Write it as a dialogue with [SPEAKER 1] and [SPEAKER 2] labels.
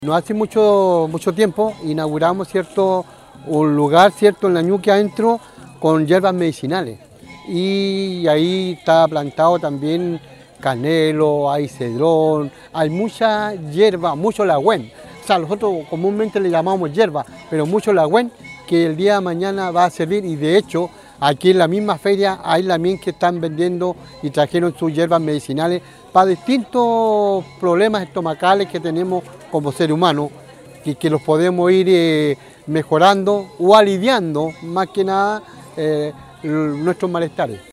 [SPEAKER 1] No hace mucho tiempo inauguramos un lugar en la Ñuque adentro con hierbas medicinales y ahí está plantado también canelo, hay cedrón, hay mucha hierba, mucho lagüén. O sea, nosotros comúnmente le llamamos hierba, pero mucho lagüén que el día de mañana va a servir y de hecho aquí en la misma feria hay también que están vendiendo y trajeron sus hierbas medicinales para distintos problemas estomacales que tenemos como ser humano y que los podemos ir mejorando o aliviando más que nada nuestros malestares.